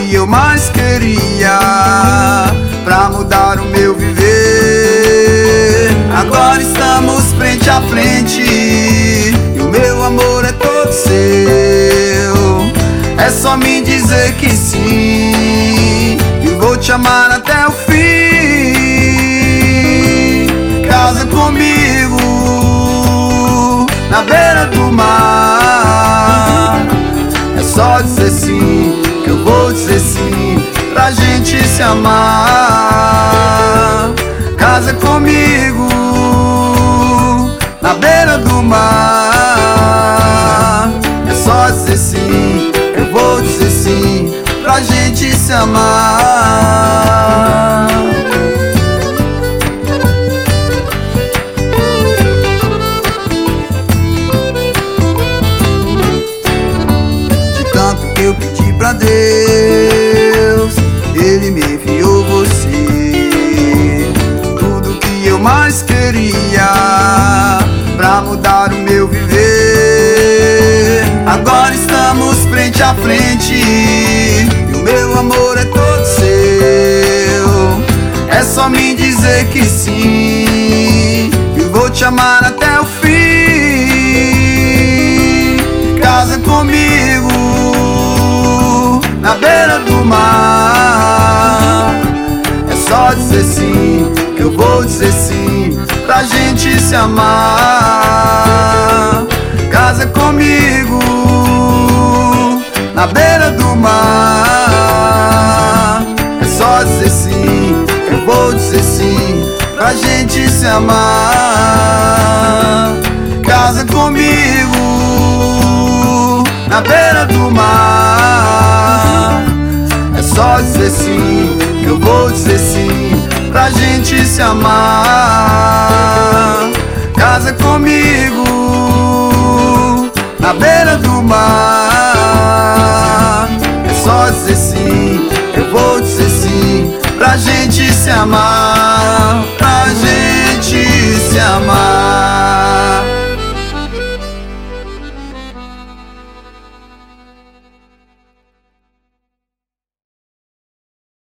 que eu mais queria pra mudar o meu viver. Agora estamos frente a frente e o meu amor é todo seu. É só me dizer que sim e vou te amar até o fim. Casa comigo na beira do mar. É só dizer sim que eu vou dizer sim pra gente se amar. Casa comigo na beira do mar. É só dizer sim, eu vou dizer sim pra gente se amar. De tanto que eu pedi pra Deus, Ele me enviou você. Tudo que eu mais queria pra mudar o meu viver. Agora estamos frente a frente e o meu amor é todo seu. É só me dizer que sim e vou te amar até o fim. Casa comigo na beira do mar. É só dizer sim que eu vou dizer sim pra gente se amar. Casa comigo na beira do mar. É só dizer sim, eu vou dizer sim pra gente se amar. Casa comigo na beira do mar. É só dizer sim, que eu vou dizer sim pra gente se amar. Casa comigo na beira do mar. É só dizer sim, eu vou dizer sim pra gente se amar.